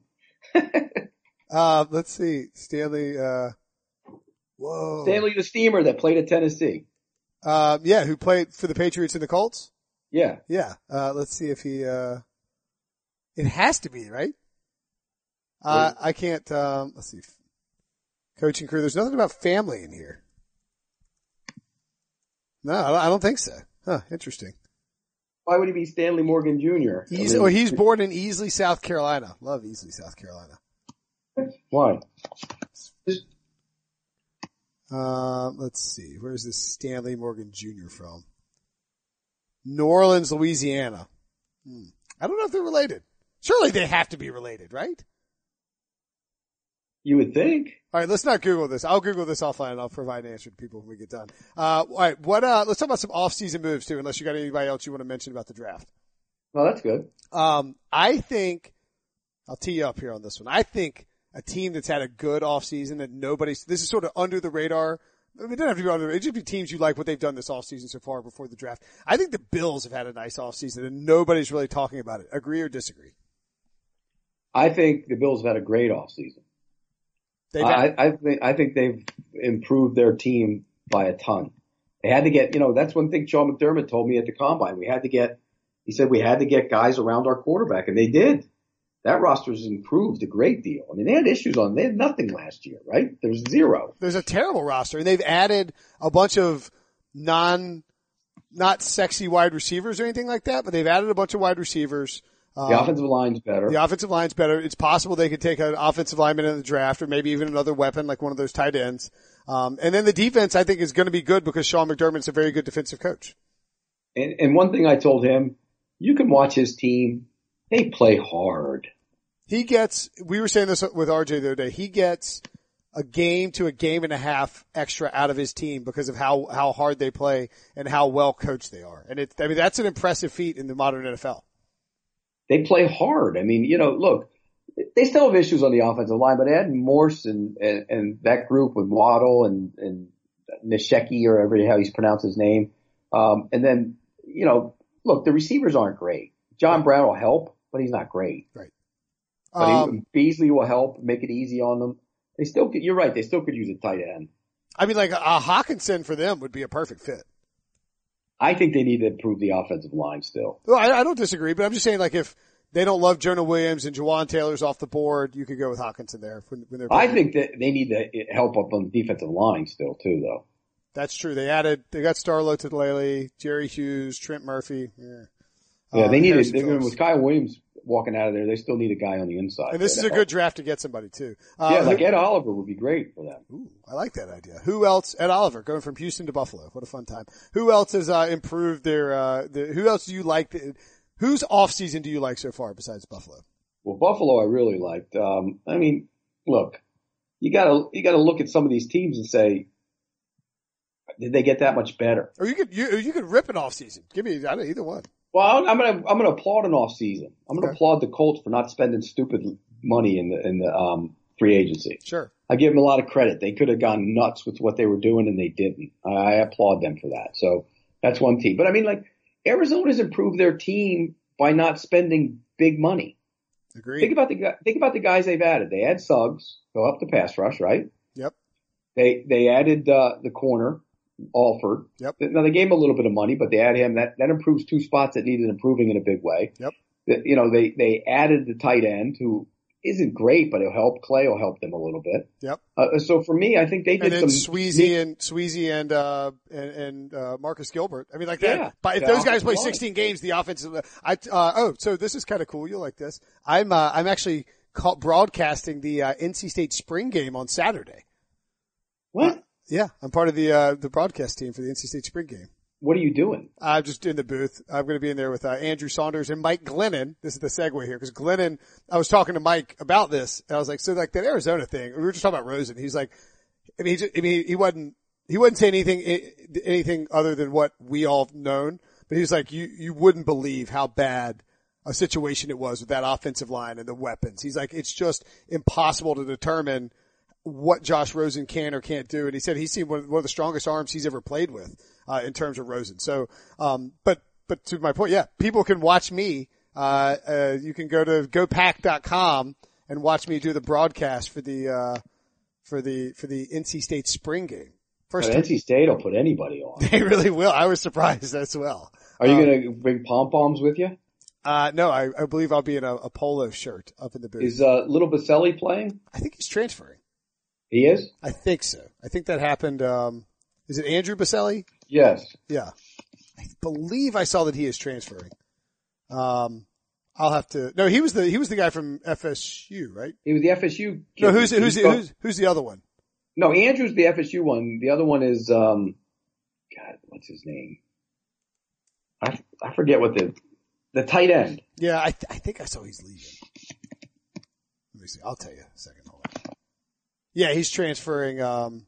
Uh, let's see. Stanley, uh, whoa. Stanley the Steamer that played at Tennessee. Um, yeah, who played for the Patriots and the Colts? Yeah. Yeah. Uh, let's see if he, uh, it has to be, right? Uh, I can't, um, let's see. Coaching career. There's nothing about family in here. No, I don't- I don't think so. Huh, interesting. Why would he be Stanley Morgan Junior? I He's, mean, well, he's born in Easley, South Carolina. Love Easley, South Carolina. why? Uh, let's see. Where's this Stanley Morgan Junior from? New Orleans, Louisiana. Hmm. I don't know if they're related. Surely they have to be related, right? You would think. All right, let's not Google this. I'll Google this offline and I'll provide an answer to people when we get done. Uh, all right, what, uh, let's talk about some off-season moves too, unless you got anybody else you want to mention about the draft. Well, that's good. Um, I think, I'll tee you up here on this one. I think a team that's had a good offseason that nobody's, this is sort of under the radar. I mean, it doesn't have to be under, it just be teams you like what they've done this offseason so far before the draft. I think the Bills have had a nice offseason and nobody's really talking about it. Agree or disagree? I think the Bills have had a great offseason. They've I, had, I think, I think they've improved their team by a ton. They had to get, you know, that's one thing Sean McDermott told me at the combine. We had to get, he said we had to get guys around our quarterback, and they did. That roster's improved a great deal. I mean, they had issues on, they had nothing last year, right? There was zero. there's a terrible roster and they've added a bunch of non, not sexy wide receivers or anything like that, but they've added a bunch of wide receivers. The Um, offensive line's better. The offensive line's better. It's possible they could take an offensive lineman in the draft or maybe even another weapon like one of those tight ends. Um, and then the defense I think is going to be good because Sean McDermott's a very good defensive coach. And, and one thing I told him, you can watch his team. They play hard. He gets, we were saying this with R J the other day, he gets, a game to a game and a half extra out of his team because of how, how hard they play and how well coached they are. And it, I mean, that's an impressive feat in the modern N F L. They play hard. I mean, you know, look, they still have issues on the offensive line, but add Morse and, and, and that group with Waddle and, and Nisheki or whatever how he's pronounced his name. Um, and then, you know, look, the receivers aren't great. John Brown will help, but he's not great. Right. But Um, he, Beasley will help, make it easy on them. They still could, you're right, they still could use a tight end. I mean, like a, a Hawkinson for them would be a perfect fit. I think they need to improve the offensive line still. Well, I, I don't disagree, but I'm just saying, like, if they don't love Jonah Williams and Jawan Taylor's off the board, you could go with Hawkinson there when, when they're. I think that they need to help up on the defensive line still too, though. That's true. They added, they got Starlo Tulele, Jerry Hughes, Trent Murphy. Yeah, yeah they uh, need Harrison it. Phillips. With Kyle Williams walking out of there, they still need a guy on the inside. And this is a good draft to get somebody too. Uh, yeah, like who, Ed Oliver would be great for them. Ooh, I like that idea. Who else? Ed Oliver going from Houston to Buffalo. What a fun time. Who else has uh, improved their? Uh, the, who else do you like? The, whose off season do you like so far besides Buffalo? Well, Buffalo, I really liked. Um, I mean, look, you gotta you gotta look at some of these teams and say, did they get that much better? Or you could you you could rip an off season. Give me I don't, either one. Well, I'm gonna I'm gonna applaud an off season. I'm gonna Okay. applaud the Colts for not spending stupid money in the in the um, free agency. Sure. I give them a lot of credit. They could have gone nuts with what they were doing, and they didn't. I, I applaud them for that. So that's one team. But I mean, like Arizona's improved their team by not spending big money. Agreed. Think about the gu- think about the guys they've added. They had Suggs, go up the pass rush, right? Yep. They they added uh, the corner, Alford. Yep. Now they gave him a little bit of money, but they added him. That that improves two spots that needed improving in a big way. Yep. The- You know, they they added the tight end who isn't great, but he'll help. Clay will help them a little bit. Yep. Uh, so for me, I think they did And then some. Sweezy and Sweezy and uh and, and uh Marcus Gilbert. I mean, like that. Yeah, But if the those guys offensive play line. sixteen games, the offensive. I uh oh, so this is kind of cool. You'll like this. I'm uh I'm actually call, broadcasting the uh, N C State spring game on Saturday. What? Yeah, I'm part of the uh the broadcast team for the N C State spring game. What are you doing? I'm just in the booth. I'm going to be in there with uh, Andrew Saunders and Mike Glennon. This is the segue here because Glennon, I was talking to Mike about this and I was like, so like that Arizona thing, we were just talking about Rosen. He's like, I mean, he, just, I mean, he wasn't, he wouldn't say anything, anything other than what we all known, but he was like, you, you wouldn't believe how bad a situation it was with that offensive line and the weapons. He's like, it's just impossible to determine what Josh Rosen can or can't do. And he said he's seen one of, one of the strongest arms he's ever played with, uh, in terms of Rosen. So, um, but, but to my point, yeah, people can watch me. Uh, uh, you can go to go pack dot com and watch me do the broadcast for the, uh, for the, for the N C State spring game. First But N C State will put anybody on. They really will. I was surprised as well. Are you Um, going to bring pom poms with you? Uh, no, I, I believe I'll be in a, a polo shirt up in the booth. Is uh, Little Baselli playing? I think he's transferring. He is? I think so. I think that happened. Um, is it Andrew Baselli? Yes. Yeah. I believe I saw that he is transferring. Um, I'll have to, no, he was the, he was the guy from F S U, right? He was the F S U kid. No, who's, who's, He's- who's, who's the other one? No, Andrew's the F S U one. The other one is, um, God, what's his name? I, I forget what the, the tight end. Yeah, I, th- I think I saw he's leaving. Let me see. I'll tell you in a second. Hold on. Yeah, he's transferring, um,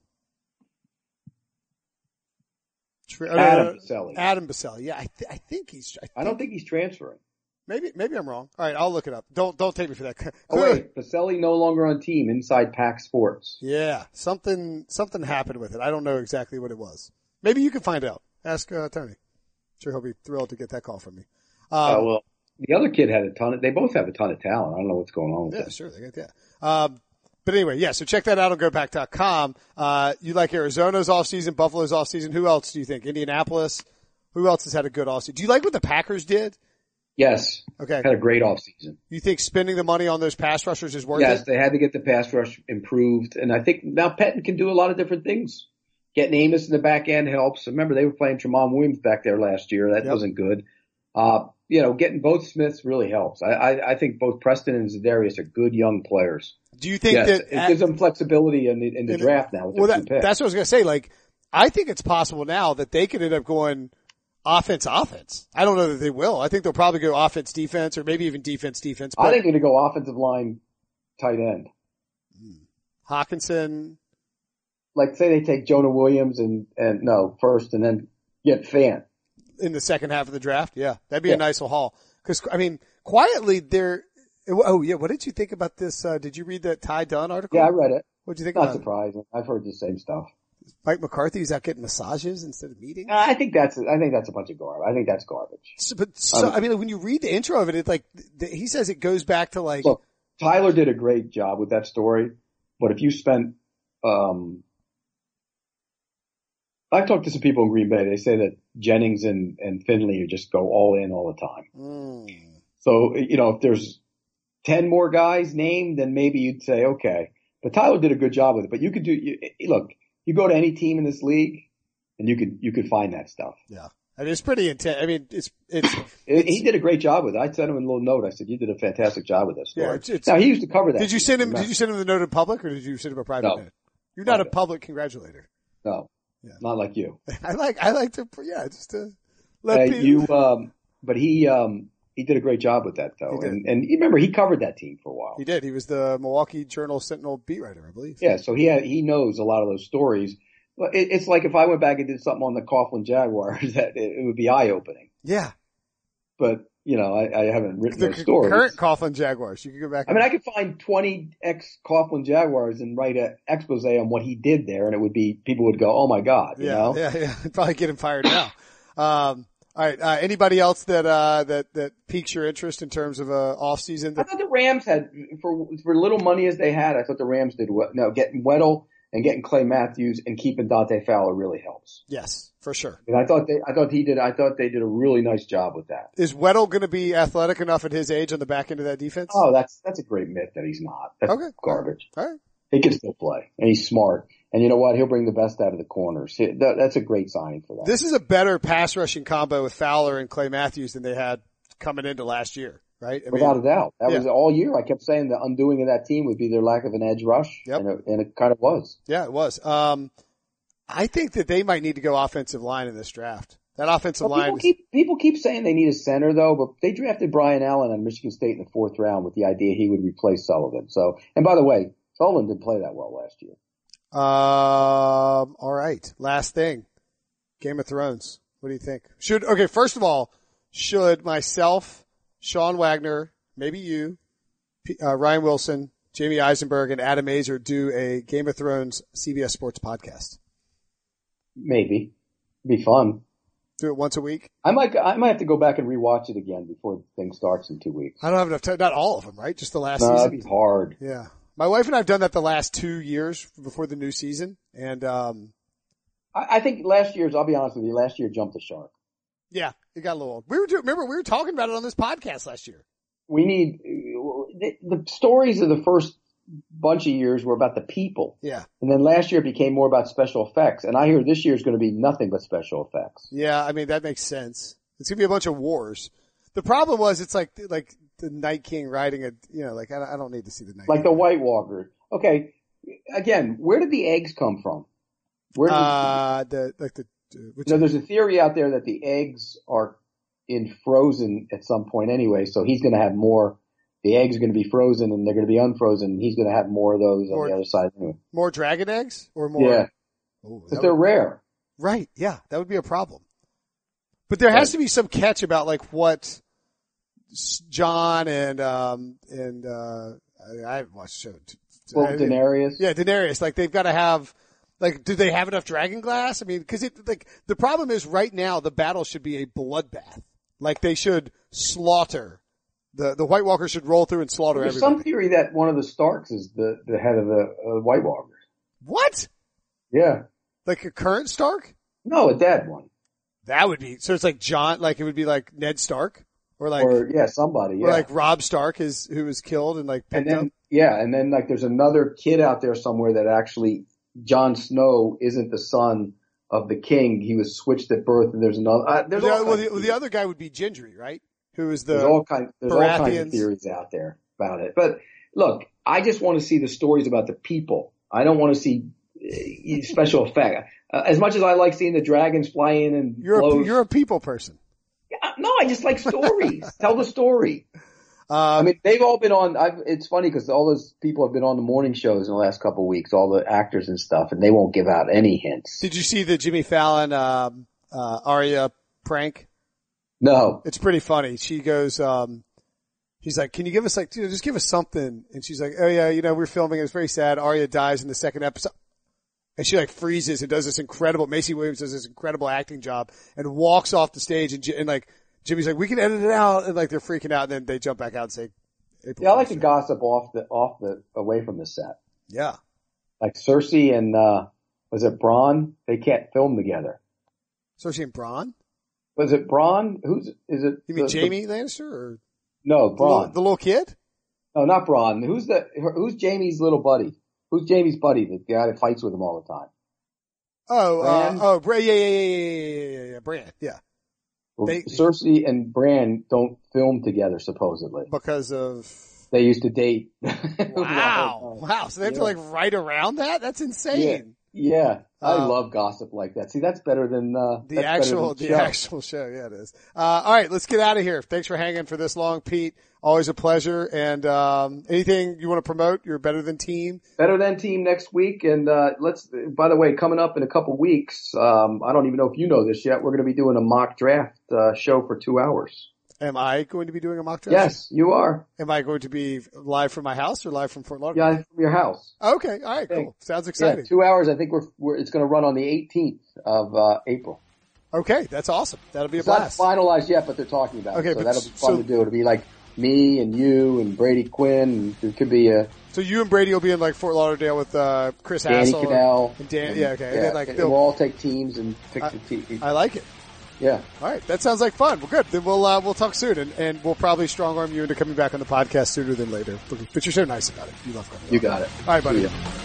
tra- Adam uh, Baselli. Adam Baselli. Yeah, I, th- I think he's, I, think, I don't think he's transferring. maybe, maybe I'm wrong. All right, I'll look it up. Don't, don't take me for that. Oh wait, Baselli no longer on team inside Pac Sports. Yeah, something, something happened with it. I don't know exactly what it was. Maybe you can find out. Ask, uh, Tony. Sure he'll be thrilled to get that call from me. Um, Uh, well, the other kid had a ton of, they both have a ton of talent. I don't know what's going on with yeah, them. sure. They got that. Um, but anyway, yeah, so check that out on go pack dot com. Uh, you like Arizona's offseason, Buffalo's offseason. Who else do you think? Indianapolis? Who else has had a good offseason? Do you like what the Packers did? Yes. Okay. Had a great offseason. You think spending the money on those pass rushers is worth Yes, it? they had to get the pass rush improved. And I think now Pettin can do a lot of different things. Getting Amos in the back end helps. Remember, they were playing Tramon Williams back there last year. That Yep. wasn't good. Uh, you know, getting both Smiths really helps. I, I, I think both Preston and Zadarius are good young players. Do you think Yes, that it gives them flexibility in the, in the in- draft now with well, their that, two picks. that's what I was going to say. Like, I think it's possible now that they could end up going offense, offense. I don't know that they will. I think they'll probably go offense, defense, or maybe even defense, defense. But I think they're going to go offensive line, tight end. Hawkinson. Like, say they take Jonah Williams and, and no, first and then get Fant. In the second half of the draft? Yeah. That'd be Yeah. a nice little haul. Cause, I mean, quietly they're, oh yeah, what did you think about this? Uh, did you read that Ty Dunn article? Yeah, I read it. What'd you think Not about surprising. I've heard the same stuff. it? Mike McCarthy's out getting massages instead of meetings? Uh, I think that's, I think that's a bunch of garbage. I think that's garbage. So, but so, Um, I mean, when you read the intro of it, it's like, th- he says it goes back to like, Look, Tyler did a great job with that story, but if you spent, um, I've talked to some people in Green Bay. They say that Jennings and, and Finley just go all in all the time. mm, So, you know, if there's ten more guys named, then maybe you'd say, okay. But Tyler did a good job with it. But you could do, you, look, you go to any team in this league and you could, you could find that stuff. yeah. I mean, it's pretty intense. I mean, it's, it's, It, he did a great job with it. I sent him a little note. I said, you did a fantastic job with this story. yeah, it's, it's Now, he used to cover that. did you send him, did you send him the note in public or did you send him a private No. note? You're not a Private. public congratulator. No, Yeah. not like you. I like, I like to, yeah, just to let Uh, people. you, um, but he, um, he did a great job with that though. He did. And, and you remember he covered that team for a while. He did. He was the Milwaukee Journal Sentinel beat writer, I believe. Yeah. So he had, he knows a lot of those stories. But it, it's like if I went back and did something on the Coughlin Jaguars, that it, it would be eye opening. Yeah. But, you know, I, I haven't written The those c- stories. current Coughlin Jaguars. You can go back. I mean, I could find twenty ex-Coughlin Jaguars and write an expose on what he did there, and it would be, people would go, oh my God, you yeah, know? yeah, yeah. Probably get him fired now. Um, all right. Uh, anybody else that, uh, that, that piques your interest in terms of, uh, off season? I thought the Rams had, for, for little money as they had, I thought the Rams did well. No, getting Weddle and getting Clay Matthews and keeping Dante Fowler really helps. Yes, for sure. And I thought they, I thought he did, I thought they did a really nice job with that. Is Weddle going to be athletic enough at his age on the back end of that defense? Oh, that's, that's a great myth that he's not. That's Okay. garbage. All right. He can still play and he's smart. And you know what? He'll bring the best out of the corners. He- that- That's a great signing for that. This is a better pass rushing combo with Fowler and Clay Matthews than they had coming into last year, right? I Without a doubt. That yeah. was all year. I kept saying the undoing of that team would be their lack of an edge rush. Yep. And it, and it kind of was. Yeah, it was. Um, I think that they might need to go offensive line in this draft. That offensive Well, line. people is- keep, people keep saying they need a center though, but they drafted Brian Allen on Michigan State in the fourth round with the idea he would replace Sullivan. So, and by the way, Sullivan didn't play that well last year. Um, all right. Last thing. Game of Thrones. What do you think? Should, okay, first of all, should myself, Sean Wagner, maybe you, P- uh, Ryan Wilson, Jamie Eisenberg, and Adam Azer do a Game of Thrones C B S Sports podcast? Maybe. It'd be fun. Do it once a week? I might, I might have to go back and rewatch it again before the thing starts in two weeks. I don't have enough time. Not all of them, right? Just the last No, season? that'd be hard. Yeah. My wife and I have done that the last two years before the new season. And, um, I, I think last year's, I'll be honest with you, last year jumped the shark. yeah, it got a little old. We were doing, remember, we were talking about it on this podcast last year. We need, the, the stories of the first bunch of years were about the people. Yeah. And then last year it became more about special effects. And I hear this year is going to be nothing but special effects. Yeah, I mean, that makes sense. It's gonna be a bunch of wars. The problem was it's like, like the Night King riding a, you know, like I, I don't need to see the Night Like King. the White Walker. Okay. Again, where did the eggs come from? Where did Uh, the, like the, uh, which, you know, there's a theory out there that the eggs are in frozen at some point anyway. So he's going to have more. The eggs are going to be frozen and they're going to be unfrozen. And he's going to have more of those More- on the other side. Anyway. more dragon eggs or more? Yeah. Ooh, Because that they're would- rare. right. Yeah. That would be a problem. But there has to be some catch about like what S- John and, um, and, uh, I, I haven't watched the show. t- t- Well, I- Daenerys. Yeah, Daenerys. Like they've got to have, like, do they have enough dragon glass? I mean, because it like the problem is right now the battle should be a bloodbath. Like they should slaughter the the White Walkers should roll through and slaughter There's everybody. some theory that one of the Starks is the, the head of the uh, White Walkers. What? Yeah. Like a current Stark? No, a dead one. That would be so. It's like John. Like it would be like Ned Stark, or like or, yeah, somebody. Yeah. or like Rob Stark is who was killed and like and picked then, up. yeah, and then like there's another kid out there somewhere that actually, Jon Snow isn't the son of the king. He was switched at birth and there's another, uh, there's The, all well, kinds the, of the other guy would be Gendry, right? Who is There's the all kinds, there's all kinds Baratheons. of theories out there about it. But look, I just want to see the stories about the people. I don't want to see uh, special effect. Uh, as much as I like seeing the dragons fly in and you're blow, a, you're a people person. no, I just like stories. Tell the story. Um, I mean, they've all been on. I've, it's funny because all those people have been on the morning shows in the last couple of weeks, all the actors and stuff, and they won't give out any hints. did you see the Jimmy Fallon, um, uh, Arya prank? No. It's pretty funny. She goes, um, he's like, can you give us like, you know, just give us something. And she's like, oh yeah, you know, we're filming. It was very sad. Arya dies in the second episode. And she like freezes and does this incredible, Macy Williams does this incredible acting job and walks off the stage and, and like, Jimmy's like, we can edit it out. And like, they're freaking out. And then they jump back out and say, April Yeah, I like to Fool's Day. gossip off the, off the, away from the set. Yeah. Like Cersei and, uh, was it Bronn? They can't film together. Cersei and Bronn? Was it Bronn? Who's, is it? You mean the, Jamie Lannister or? The, no, The little, Bronn. the little kid? No, not Bronn. Who's the, who's Jamie's little buddy? Who's Jamie's buddy? The guy that fights with him all the time. Oh, Bran? uh, oh, Bran, yeah, yeah, yeah, yeah, yeah, yeah, yeah, Bran, yeah. Well, They- Cersei and Bran don't film together, supposedly. Because of, They used to date. wow, wow. So they have to Yeah. like write around that? That's insane. Yeah, I Um, love gossip like that. See, that's better than uh, The that's actual, better than the show. actual show. Yeah, it is. Uh, all right, let's get out of here. Thanks for hanging for this long, Pete. Always a pleasure. And, um, anything you want to promote? You're better than team. Better than team next week. And uh let's. By the way, coming up in a couple weeks, um, I don't even know if you know this yet. We're going to be doing a mock draft uh, show for two hours. Am I going to be doing a mock draft? Yes, you are. Am I going to be live from my house or live from Fort Lauderdale? Yeah, from your house. Okay. All right. Cool. Sounds Yeah, exciting. two hours. I think we're, we're it's going to run on the eighteenth of uh April. Okay. That's awesome. That'll be a It's not blast. finalized yet, but they're talking about Okay, it. So but that'll be fun so- to do. It'll be like me and you and Brady Quinn. And it could be a So you and Brady will be in like Fort Lauderdale with, uh, Chris Danny Hassel. Cadell. And Dan, and- yeah. Okay. And then like, and they'll- we'll all take teams and pick I- the team. I like it. Yeah. All right. That sounds like fun. Well, good. Then we'll, uh, we'll talk soon and, and we'll probably strong arm you into coming back on the podcast sooner than later. But you're so nice about it. You love coming You on. got it. All right, buddy. See ya.